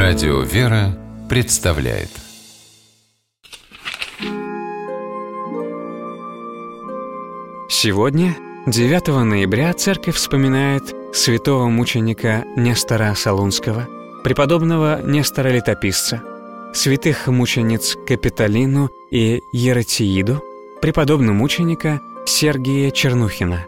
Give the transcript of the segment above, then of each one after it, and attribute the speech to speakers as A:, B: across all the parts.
A: Радио «Вера» представляет.
B: Сегодня, 9 ноября, церковь вспоминает святого мученика Нестора Солунского, преподобного Нестора Летописца, святых мучениц Капитолину и Ератииду, преподобного мученика Сергия Чернухина.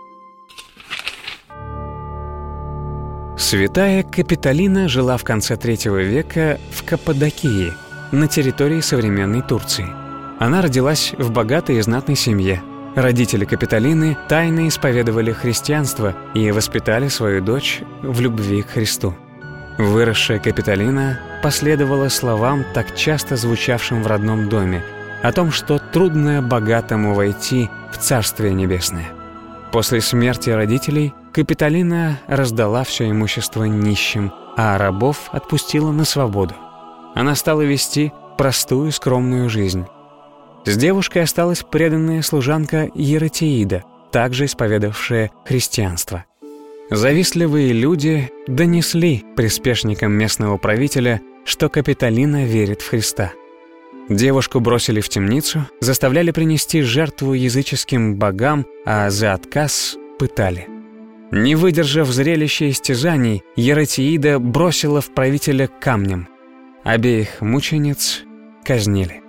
B: Святая Капитолина жила в конце III века в Каппадокии, на территории современной Турции. Она родилась в богатой и знатной семье. Родители Капитолины тайно исповедовали христианство и воспитали свою дочь в любви к Христу. Выросшая Капитолина последовала словам, так часто звучавшим в родном доме, о том, что трудно богатому войти в Царствие Небесное. После смерти родителей Капитолина раздала все имущество нищим, а рабов отпустила на свободу. Она стала вести простую, скромную жизнь. С девушкой осталась преданная служанка Ератиида, также исповедавшая христианство. Завистливые люди донесли приспешникам местного правителя, что Капитолина верит в Христа. Девушку бросили в темницу, заставляли принести жертву языческим богам, а за отказ пытали. Не выдержав зрелища истязаний, Ератиида бросила в правителя камнем. Обеих мучениц казнили.